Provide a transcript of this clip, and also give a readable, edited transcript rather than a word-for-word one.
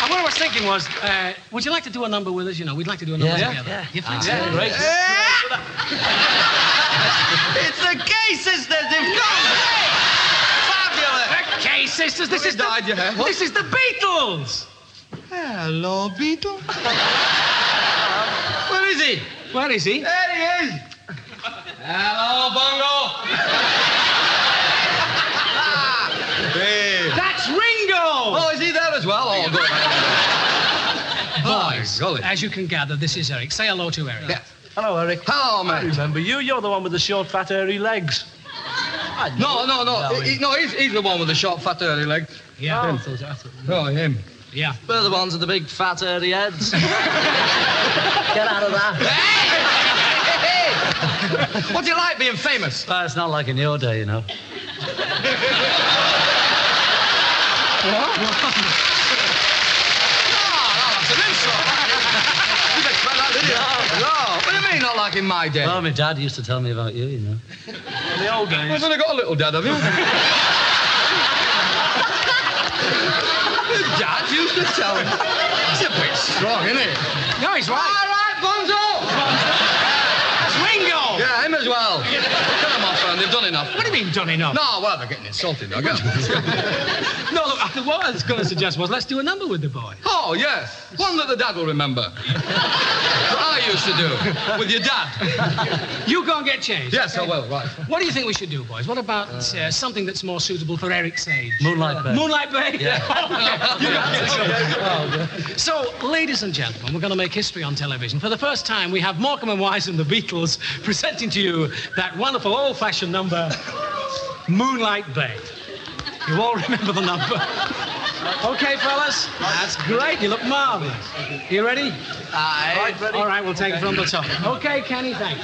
what I was thinking was, would you like to do a number with us? You know, we'd like to do a number together. Yeah. You think so? Yeah, great. It's the Gay Sisters. They've come. Fabulous. The Gay Sisters. This is died, you have. This is the Beatles. Hello, Beetle. Where is he? Where is he? There he is. Hello, Bongo. Hey. That's Ringo. Oh, is he there as well? Oh, good. Boys, golly. as you can gather, this is Eric. Say hello to Eric. Yeah. Hello, Eric. Hello, I mate. remember you. You're the one with the short, fat, hairy legs. No. He's the one with the short, fat, early leg. Yeah. Oh, him. Yeah. We're the ones with the big, fat, hairy heads. Get out of that. Hey! What do you like being famous? Well, it's not like in your day, you know. That's an insult. You didn't expect that, did you? No. What do you mean, not like in my day? Well, my dad used to tell me about you, you know. In the old days. You've only got a little dad, have you? Your dad used to tell me. It's a bit strong, isn't it? No, he's right. All right, Bonzo! That's Ringo. Yeah, him as well. Cut them off, man. They've done enough. What do you mean, done enough? No, well, they're getting insulted. I guess. No, look, what I was going to suggest was let's do a number with the boy. Oh, yes. One that the dad will remember. What I used to do with your dad. You go and get changed. Yes, I will, right. What do you think we should do, boys? What about something that's more suitable for Eric's age? Moonlight Bay. Moonlight Bay? Yeah. So, ladies and gentlemen, we're going to make history on television. For the first time, we have Morecambe and Wise and the Beatles presenting to you that wonderful old-fashioned number, Moonlight Bay. You all remember the number? Okay, fellas? That's great. You look marvelous. You ready? Aye. All right, we'll take it from the top. Okay, Kenny, thanks.